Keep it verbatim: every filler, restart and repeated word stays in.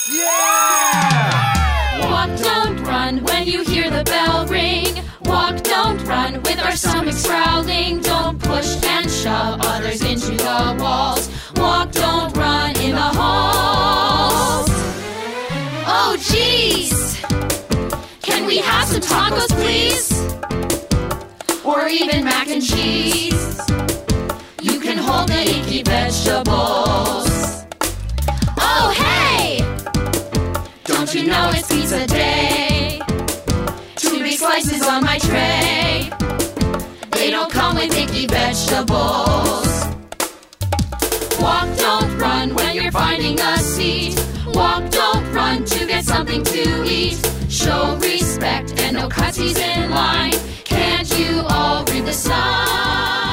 Yeah! Walk, don't run when you hear the bell ring. Walk, don't run with our stomachs growling. Don't push and shove others into the walls. Walk, don't run in the halls. Oh, jeez! Can we have some tacos, please? Or even mac and cheese? You can hold the icky vegetables. Oh, hey! Don't you know it's pizza day? Two big slices on my tray. They don't come with icky vegetables. Walk, don't run when you're finding a seat. Walk, don't run to get something to eat. Show respect and no cuties in line. Can't you all read the sign?